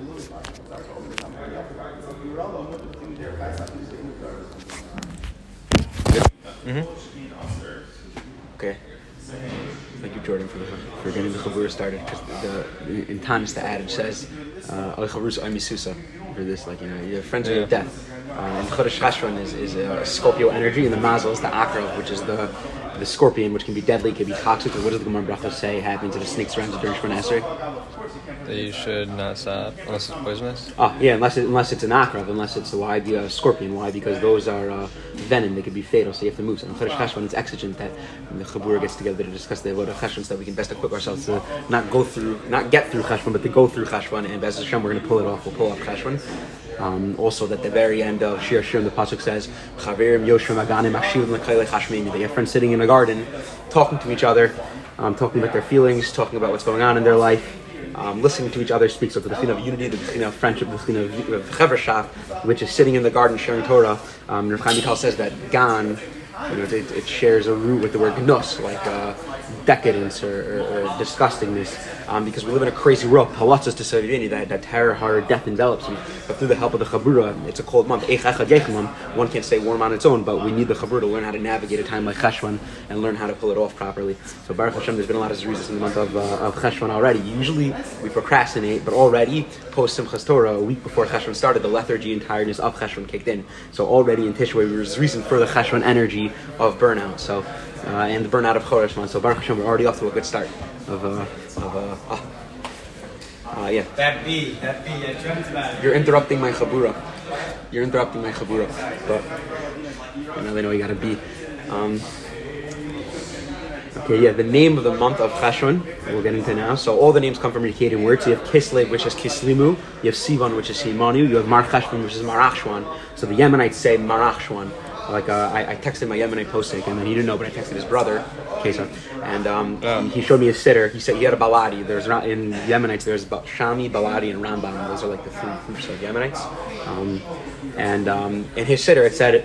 Okay. Thank you, Jordan, for getting the Chabura started. Because in Tanis, the adage says, "Al Chavrus Ay Misusa," for this, like, you're friends with death. And Chodesh Cheshvan is a Scorpio energy, and the Mazel is the Akrav, which is the scorpion, which can be deadly, can be toxic. What does the Gemara Brachos say happens if a snake surrounds during Shemona Esrei? That you should not stop unless it's poisonous. Unless it's an akrav, unless it's a scorpion. Why? Because those are venom; they could be fatal. So you have to move. So in Chodesh Cheshvan, it's exigent that the Chabura gets together to discuss the Avodah Cheshvan, so that we can best equip ourselves to not get through Cheshvan, but to go through Cheshvan. And Be'ez Hashem, we're going to pull it off. We'll pull off Cheshvan. Also, that the very end of Shir Shirim, the pasuk says, "Chaverim Yoshim Aganim Ashivim L'Kailei Chashmini." They have friends sitting in a garden, talking to each other, talking about their feelings, talking about what's going on in their life. Listening to each other speaks of the Bechina of unity, the Bechina of friendship, the Bechina of Chevrashaf, which is sitting in the garden sharing Torah. Rav Chaim Vital says that Gan, it shares a root with the word Gnus, like decadence or disgustingness, because we live in a crazy world. Palatzas to Savini, that terror, horror, death envelops him. But through the help of the Chabura, it's a cold month. One can't stay warm on its own, but we need the Chabura to learn how to navigate a time like Cheshvan and learn how to pull it off properly. So Baruch Hashem, there's been a lot of zrizas in the month of Cheshvan already. Usually we procrastinate, but already post Simchas Torah, a week before Cheshvan started, the lethargy and tiredness of Cheshvan kicked in. So already in Tishrei, we were zrizing for the Cheshvan energy of burnout. So and the burnout of Chodesh month. So Baruch Hashem, we're already off to a good start. Yeah. That B, I dreamt about it. You're interrupting my Chabura. But they know you gotta be. The name of the month of Cheshvan, we'll get into now. So all the names come from Akkadian words. You have Kislev, which is Kislimu. You have Sivan, which is Simanu. You have Mar Cheshvan, which is Marachshwan. So the Yemenites say Marachshwan. Like I texted my Yemenite posting, and then he didn't know, but I texted his brother, Kesar, and he showed me a sitter. He said he had a baladi. There's in Yemenites, there's Shami, baladi, and Rambam. Those are like the three groups of Yemenites. In his sitter, it said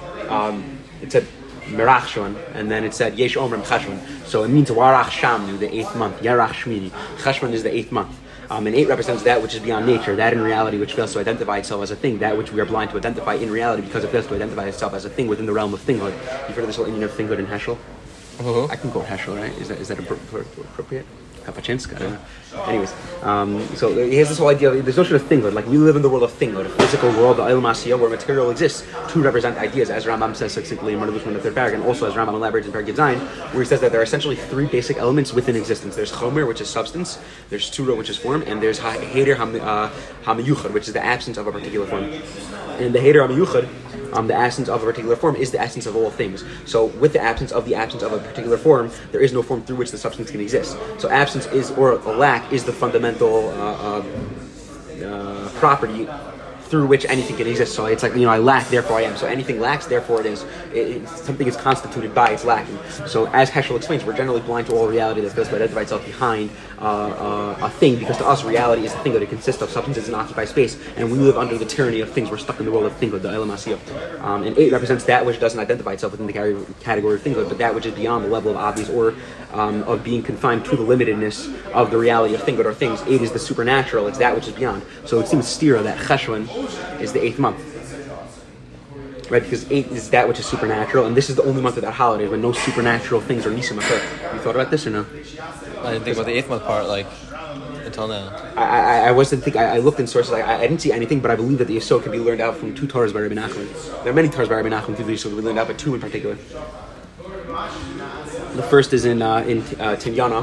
Merachshvan, and then it said Yesh Omrim Cheshvan. So it means Warach Shamnu, the 8th month. Yarach Shmini. Cheshvan is the 8th month. And 8 represents that which is beyond nature, that in reality which fails to identify itself as a thing, that which we are blind to identify in reality because it fails to identify itself as a thing within the realm of thinghood. You've heard of this whole Indian of thinghood in Heschel? Uh-huh. I can quote Heschel, right? Is that appropriate? Kapachinsk? I don't know. Anyways, so he has this whole idea of there's no sort of thinghood. Like we live in the world of thinghood, a physical world, the Ilam Asiyah, where material exists to represent ideas, as Rambam says succinctly in Mardushman, the third paragraph, and also as Rambam elaborates in Parag Zayin, where he says that there are essentially 3 basic elements within existence. There's Chomer, which is substance, there's Tura, which is form, and there's Heder HaMeyuchad, which is the absence of a particular form. And the Heder HaMeyuchad, the essence of a particular form, is the essence of all things. So with the absence of a particular form, there is no form through which the substance can exist. So absence is, or a lack, is the fundamental property through which anything can exist. So it's like, I lack, therefore I am. So anything lacks, therefore it is. Something is constituted by its lacking. So as Heschel explains, we're generally blind to all reality that fails to identify itself behind a thing, because to us reality is the thing that it consists of. Substances and occupy space, and we live under the tyranny of things. We're stuck in the world of thinghood, the Ilam Asiyah. And 8 represents that which doesn't identify itself within the category of thinghood, but that which is beyond the level of obvious or of being confined to the limitedness of the reality of thinghood or things. 8 is the supernatural, it's that which is beyond. So it seems stira that Cheshvan is the 8th month. Right, because 8 is that which is supernatural, and this is the only month without holidays when no supernatural things or nisim occur. You thought about this or no? I didn't think about the 8th month part, until now. I wasn't thinking. I looked in sources. I didn't see anything, but I believe that the Yesod can be learned out from 2 Torahs by Rabbi Nachman. There are many Torahs by Rabbi Nachman through the Yesod we learned out, but 2 in particular. The first is in Tinyana,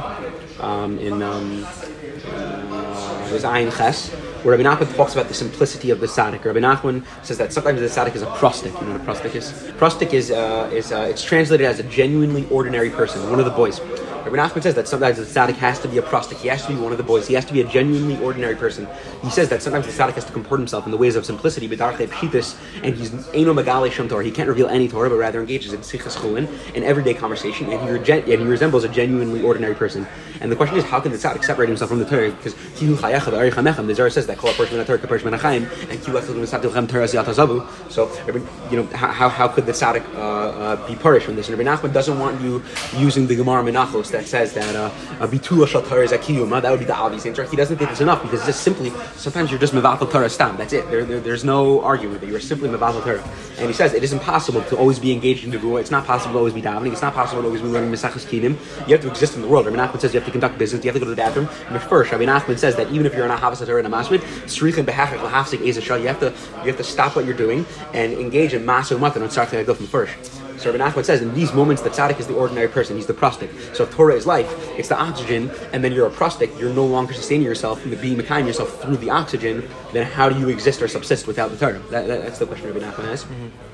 is Ayin Ches, where Rabbi Nachman talks about the simplicity of the tzaddik. Rabbi Nachman says that sometimes the tzaddik is a prostic. You know what a prostic is? Prostic is it's translated as a genuinely ordinary person, one of the boys. Rabbi Nachman says that sometimes the tzaddik has to be a prostic. He has to be one of the boys. He has to be a genuinely ordinary person. He says that sometimes the tzaddik has to comport himself in the ways of simplicity, b'darchei pshitus, and he's eino megale shem Torah. He can't reveal any Torah, but rather engages in sichas chulin, an everyday conversation, and he resembles a genuinely ordinary person. And the question is, how can the tzaddik separate himself from the Torah? Because kihu chayecha v'arich hamechem. The Zohar says that kol ha'persh min Torah k'persh min ha'chaim, and kihu echad v'nesatilchem Torah ziyat hazavu. So, how could the tzaddik be punished from this? And Rabbi Nachman doesn't want you using the Gemara Menachos that says that bitula shel Torah is a kiyuma, that would be the obvious answer. He doesn't think it's enough because it's just simply sometimes you're just mevatel Torah stam. That's it. There's no argument that you are simply mevatel Torah. And he says it is impossible to always be engaged in nevuah. It's not possible to always be davening. It's not possible to always be learning Mesachos Kinim. You have to exist in the world. Rabbi Nachman says you have to conduct business. You have to go to the bathroom. And first, Rabbi Nachman says that even if you're in a havas Torah and a masmid, srichin behachik lahafsik ezashal, you have to stop what you're doing and engage in masu matan and start to go from first. So Rabbi Nachman says in these moments the tzaddik is the ordinary person, he's the prostic. So if Torah is life, it's the oxygen, and then you're a prostic, you're no longer sustaining yourself, being mekayim yourself through the oxygen, then how do you exist or subsist without the Torah? That's the question Rabbi Nachman has.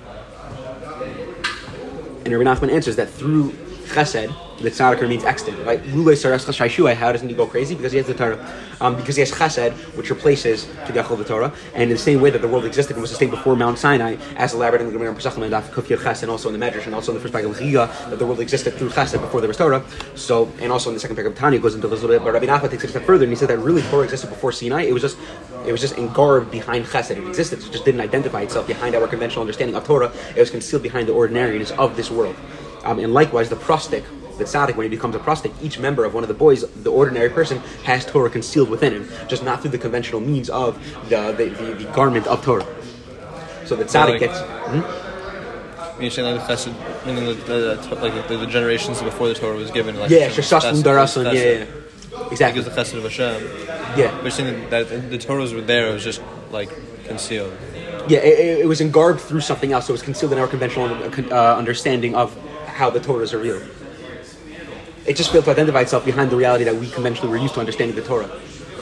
And Rabbi Nachman answers that through chesed, the tzaddik remains extant, right? How doesn't he go crazy? Because he has the Torah. Because he has chesed, which replaces Tigachol the Torah. And in the same way that the world existed and was sustained before Mount Sinai, as elaborated in the Gemara Pesachim and Daf Kuf Yud Ches, and also in the Medrash, and also in the first paragraph of Chiyah, that the world existed through chesed before there was Torah. So, and also in the second paragraph of Tanya, it goes into this a little bit, but Rabbi Nachman takes it a step further, and he said that really Torah existed before Sinai. It was just engarbed behind chesed. It existed, it just didn't identify itself behind our conventional understanding of Torah. It was concealed behind the ordinariness of this world. And likewise, the prostic, the tzaddik, when he becomes a prostic, each member of one of the boys, the ordinary person, has Torah concealed within him, just not through the conventional means of the garment of Torah. So the tzaddik gets... You're saying like the chesed, meaning the generations before the Torah was given, like shashaslim darasan, exactly. Because the chesed of Hashem. Yeah. But you're saying that the Torahs were there, it was just like concealed. Yeah, it was engarbed through something else, so it was concealed in our conventional understanding of how the Torahs are real. It just failed to identify itself behind the reality that we conventionally were used to understanding the Torah.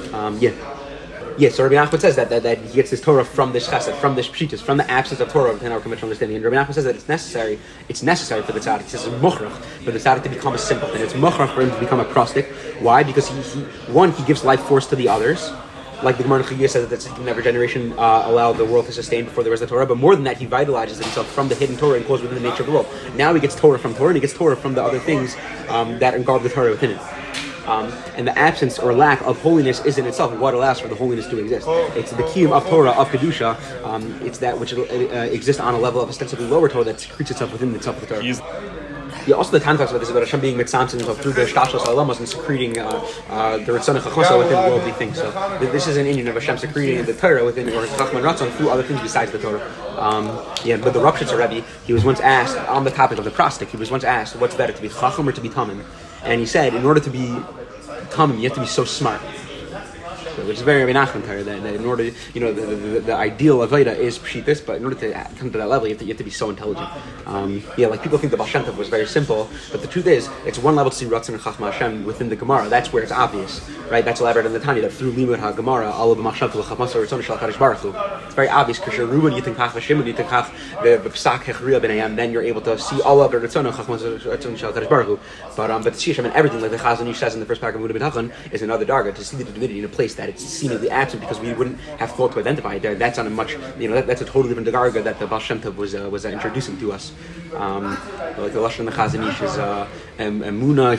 So Rabbi Nachman says that he gets his Torah from this chesed, from this pshitus, from the absence of Torah within our conventional understanding. And Rabbi Nachman says that it's necessary for the tzaddik. He says it's mukhrach for the tzaddik to become a simpleton. It's mukhrach for him to become a prostic. Why? Because he gives life force to the others. Like the Gemara Chiyah says that the second never generation allowed the world to sustain before there was the Torah, but more than that, he vitalizes himself from the hidden Torah and goes within the nature of the world. Now he gets Torah from Torah, and he gets Torah from the other things that engarb the Torah within it. And the absence or lack of holiness is in itself what allows for the holiness to exist. It's the kiyum of Torah, of Kedusha. It's that which exists on a level of ostensibly lower Torah that secretes itself within itself of the Torah. Yeah, also the Tan talks about this, about Hashem being mitzamtzim himself through the shtashos halamos and secreting the ritzon chachmasa within worldly things. So this is an Indian of Hashem secreting the Torah within, or chachman ratzon through other things besides the Torah. But the Rav Shitzer Rebbe, he was once asked on the topic of the prostic. He was once asked, "What's better, to be chacham or to be tamim?" And he said, "In order to be tamim, you have to be so smart." Which is very Rabbi Nachman Torah, that in order, the ideal avoda is pshitis, but in order to come to that level, you have to be so intelligent. Like people think the Baal Shem Tov was very simple, but the truth is, it's one level to see Ratzon and Chachma Hashem within the Gemara. That's where it's obvious, right? That's elaborated in the Tanya, that through Limud HaGemara, all of the Machshav to L'Chachmasa Ratzon Shel HaKadosh Baruch Hu. It's very obvious, because Ruben Yitin Kach Hashem, and Yitin Kach the Psak Hechriya B'nayam, then you're able to see all of the Ratzon and Chachmasa Ratzon Shel HaKadosh Baruch Hu. But to see Hashem and everything, like the Chazon Ish says in the first paragraph of Mudah B'Tachon, is another darga, to see the divinity in a place that it's seemingly absent, because we wouldn't have thought to identify it there. That's on a much, that's a totally different darga that the Baal Shem Tov was introducing to us. Like the Lashon the Chazon Ish is Emuna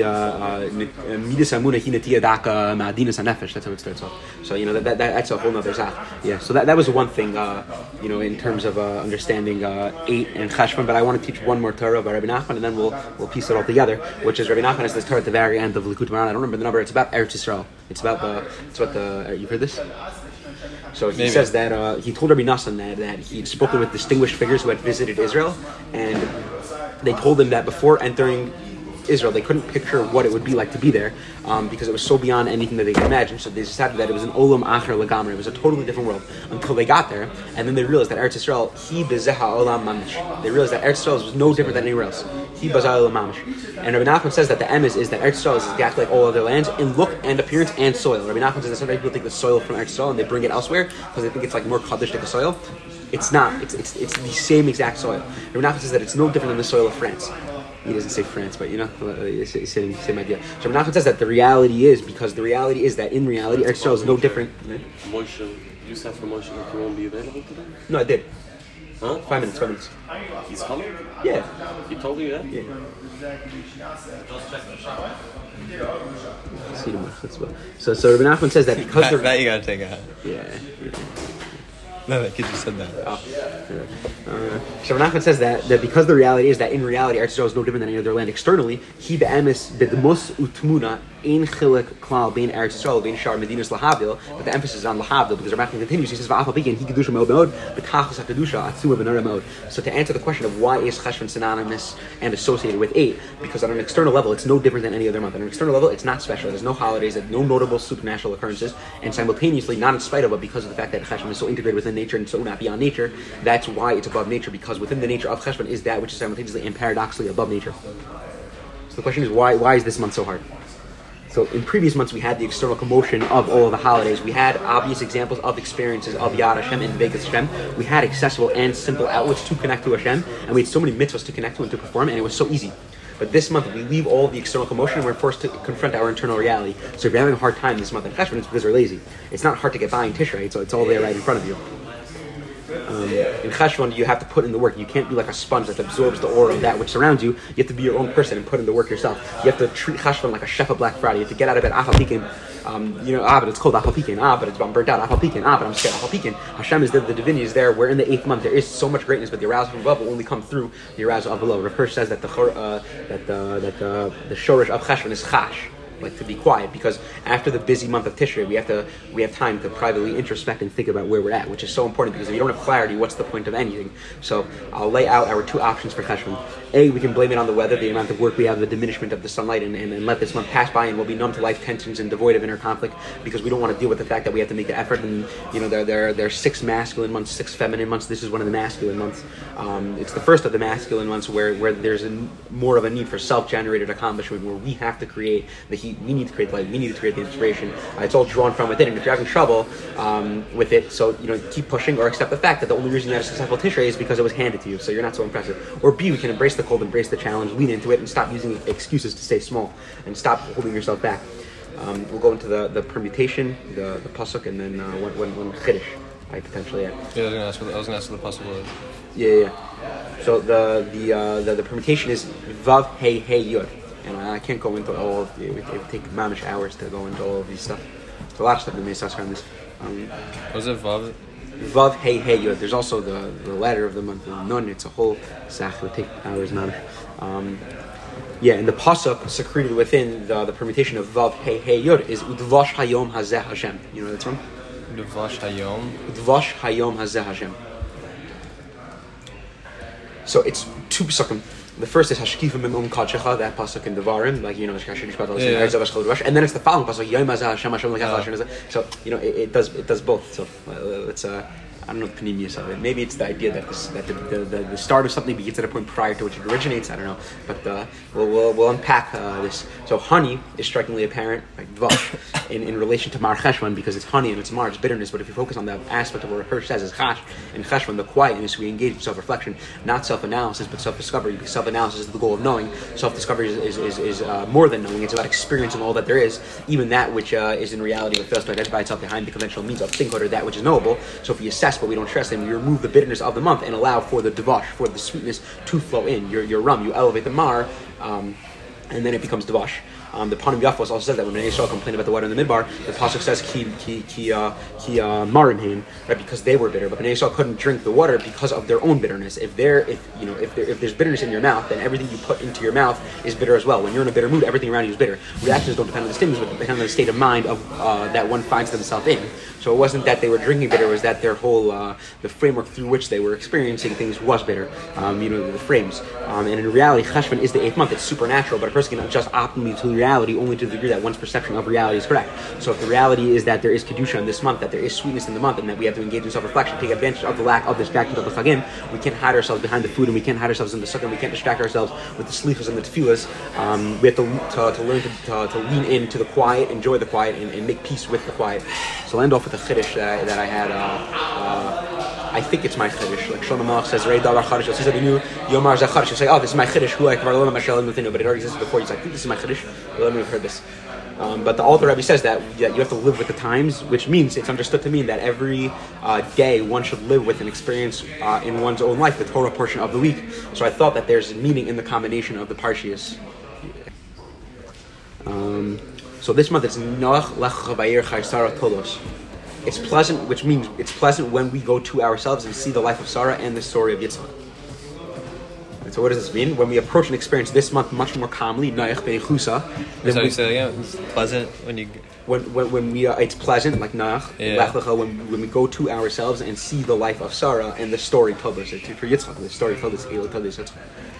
hi Midas Emuna hi Netiya Daka Ma'adinas HaNefesh. That's how it starts off. So that's a whole nother zach. Yeah. So that was one thing. In terms of understanding 8 and Cheshvan. But I want to teach one more Torah by Rabbi Nachman, and then we'll piece it all together. Which is Rabbi Nachman has this Torah at the very end of Likutei Moharan. I don't remember the number. It's about Eretz Yisrael. It's what you've heard this. So he says that he told Rabbi Nassan that he'd spoken with distinguished figures who had visited Israel, and they told him that before entering Israel, they couldn't picture what it would be like to be there, because it was so beyond anything that they could imagine. So they decided that it was an olam acher lagamri. It was a totally different world until they got there, and then they realized that Eretz Yisrael hi bezeha olam mamish. They realized that Eretz Yisrael was no different than anywhere else. Hi bezeha olam mamish. And Rabbi Nachman says that the emes is that Eretz Yisrael is exactly like all other lands in look and appearance and soil. Rabbi Nachman says that sometimes people take the soil from Eretz Yisrael and they bring it elsewhere because they think it's like more kaddish to the soil. It's not. It's the same exact soil. Rabbi Nachman says that it's no different than the soil of France. He doesn't say France, but it's the same idea. So Rabbi Nachman says that the reality is that in reality, Eretz Yisrael is no different. Moshe, you said for Moshe that he won't be available today? No, I did. Huh? 5 minutes. He's coming? Yeah. He told you that? Yeah. So Rabbi Nachman says that because that you gotta take out. Yeah. No, that kid just said that. So Nachman says that because the reality is that in reality Eretz Yisrael is no different than any other land externally. He be'emes b'demos utmuna ein chilek klal bein Eretz Yisrael bein shar medinas lahavdil, but the emphasis is on lahavdil because Nachman continues. He says va'afal pikin he kedusha me'od me'od b'tachlis hakadusha atzuma v'nara me'od. So to answer the question of why is Cheshvan synonymous and associated with 8, because on an external level it's no different than any other month. On an external level it's not special. There's no holidays, there's no notable supernatural occurrences, and simultaneously not in spite of it because of the fact that Cheshvan is so integrated within nature and so not beyond nature. That's why it's above nature, because within the nature of Cheshvan is that which is simultaneously and paradoxically above nature. So the question is why is this month so hard? So in previous months we had the external commotion of all of the holidays. We had obvious examples of experiences of Yad Hashem and Vegas Hashem. We had accessible and simple outlets to connect to Hashem, and we had so many mitzvahs to connect to and to perform, and it was so easy. But this month we leave all the external commotion and we're forced to confront our internal reality. So if you're having a hard time this month in Cheshvan, it's because you're lazy. It's not hard to get by in Tishrei, so it's all there right in front of you. In Cheshvan, you have to put in the work. You can't be like a sponge that absorbs the aura of that which surrounds you. You have to be your own person and put in the work yourself. You have to treat Cheshvan like a chef of Black Friday. You have to get out of bed, Afal Pikin. But it's cold, Afal Pikin. But it's burnt out, Afal Pikin. But I'm scared, Afal Pikin. Hashem is there, the divinity is there. We're in the 8th month. There is so much greatness, but the arousal from above will only come through the arousal of below. Rav Hirsch says that the shorish of Cheshvan is chash, like to be quiet, because after the busy month of Tishrei, we have time to privately introspect and think about where we're at, which is so important, because if you don't have clarity, what's the point of anything? So I'll lay out our 2 options for Cheshvan. A, we can blame it on the weather, the amount of work we have, the diminishment of the sunlight, and let this month pass by, and we'll be numb to life tensions and devoid of inner conflict, because we don't want to deal with the fact that we have to make an effort. And there are 6 masculine months, 6 feminine months. This is one of the masculine months. It's the first of the masculine months where there's more of a need for self-generated accomplishment, where we have to create the heat, we need to create the light, we need to create the inspiration. It's all drawn from within, and if you're having trouble with it, so keep pushing, or accept the fact that the only reason you had a successful Tishrei is because it was handed to you, so you're not so impressive. Or B, we can embrace the cold, embrace the challenge, lean into it, and stop using excuses to stay small, and stop holding yourself back. We'll go into the permutation, the pasuk, and then one chiddush I potentially add. Yeah, I was going to ask for the pasuk. Yeah. So the permutation is vav hey hey yud, and I can't go into all of it. It would take mamish hours to go into all of these stuff. There's a lot of stuff that may start on this. Was it vav? Vav hey hey yud. There's also the letter of the month Nun. It's a whole sach. It would take hours mamish. And the pasuk secreted within the permutation of vav hey hey yud is udvash hayom hazeh Hashem. You know where that's from? Udvash hayom. Udvash hayom hazeh Hashem. So it's 2 pasukim. The first is Hashkifim Mimum Kadshecha, that pasuk in Devarim, like and then it's the following pasuk Yom Hazeh Hashem Hashem Lekach Hashem. So it does both. So let's I don't know the panemius of it. Maybe it's the idea that the start of something begins at a point prior to which it originates. I don't know, but we'll unpack this. So honey is strikingly apparent, like dvash, in relation to Mar Cheshvan, because it's honey and it's Mar, it's bitterness. But if you focus on the aspect of what Hirsch says is chash and Cheshvan, the quietness, we engage in self-reflection, not self-analysis, but self-discovery. Because self-analysis is the goal of knowing. Self-discovery is more than knowing. It's about experiencing all that there is, even that which is in reality what fails to identify itself behind the conventional means of thinkhood, or that which is knowable. So if we assess but we don't stress them, we remove the bitterness of the month and allow for the devash, for the sweetness to flow in. Your rum, you elevate the mar, and then it becomes devash. The Panim Yafos also says that when Bnei Yisrael complained about the water in the midbar, the pasuk says ki marim hein, right? Because they were bitter, but Bnei Yisrael couldn't drink the water because of their own bitterness. If there's bitterness in your mouth, then everything you put into your mouth is bitter as well. When you're in a bitter mood, everything around you is bitter. Reactions don't depend on the stimulus, but depend on the state of mind of that one finds themselves in. So it wasn't that they were drinking bitter; it was that their whole the framework through which they were experiencing things was bitter. The frames. And in reality, Cheshvan is the 8th month. It's supernatural, but a person can adjust optimally to reality only to the degree that one's perception of reality is correct. So if the reality is that there is kedusha in this month, that there is sweetness in the month, and that we have to engage in self-reflection, take advantage of the lack of distractions of the chagim, we can't hide ourselves behind the food, and we can't hide ourselves in the sukkah, and we can't distract ourselves with the slichas and the tefillas. We have to learn to lean into the quiet, enjoy the quiet, and make peace with the quiet. So I'll end off with a chiddush that I had. I think it's my chiddush. Like Shlomo Melech says, "Rei davar chaddush." He said, "You Yomar zeh chaddush." You say, "Oh, this is my chiddush." Who I kvar lo mashal within, but it already existed before. He's like, "I think this is my chiddush." Let me have heard this. But the Alter Rebbe says that you have to live with the times, which means it's understood to mean that every day one should live with an experience in one's own life, the Torah portion of the week. So I thought that there's meaning in the combination of the parshias. So this month it's Noach Lech Vayir Chaysara Tolos. It's pleasant, which means it's pleasant when we go to ourselves and see the life of Sarah and the story of Yitzchak. And so what does this mean? When we approach and experience this month much more calmly, Noach Beichusa. So you say again, it's pleasant when you. When we it's pleasant, like Noach, Lech Lecha, when we go to ourselves and see the life of Sarah and the story told us for Yitzchak, the story told us Yitzchak.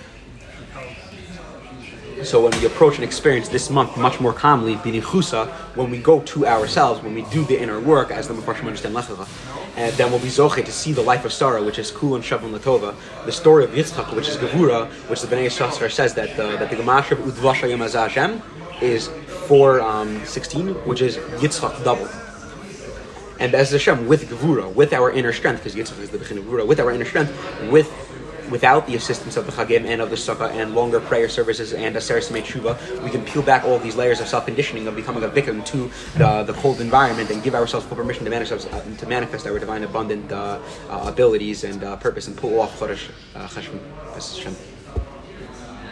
So when we approach and experience this month much more calmly, B'nichusa, when we go to ourselves, when we do the inner work, as the Mefarshim understand Lech Lecha, and then we'll be zoche to see the life of Sarah, which is Kul and Shavon Latova, the story of Yitzchak, which is Gevura, which the Bnei Yisrael says that the Gemash of Udvash Hayom Hazeh Hashem is 4:16, which is Yitzchak double. And as Hashem, with Gevura, with our inner strength, because Yitzchak is the Bechin of Gevura, with our inner strength, without the assistance of the Chagim and of the Sukkah and longer prayer services and Aseret Simei Tshuva, we can peel back all these layers of self-conditioning of becoming a victim to the cold environment and give ourselves full permission to manifest our divine abundant abilities and purpose and pull off Chodesh Cheshvan.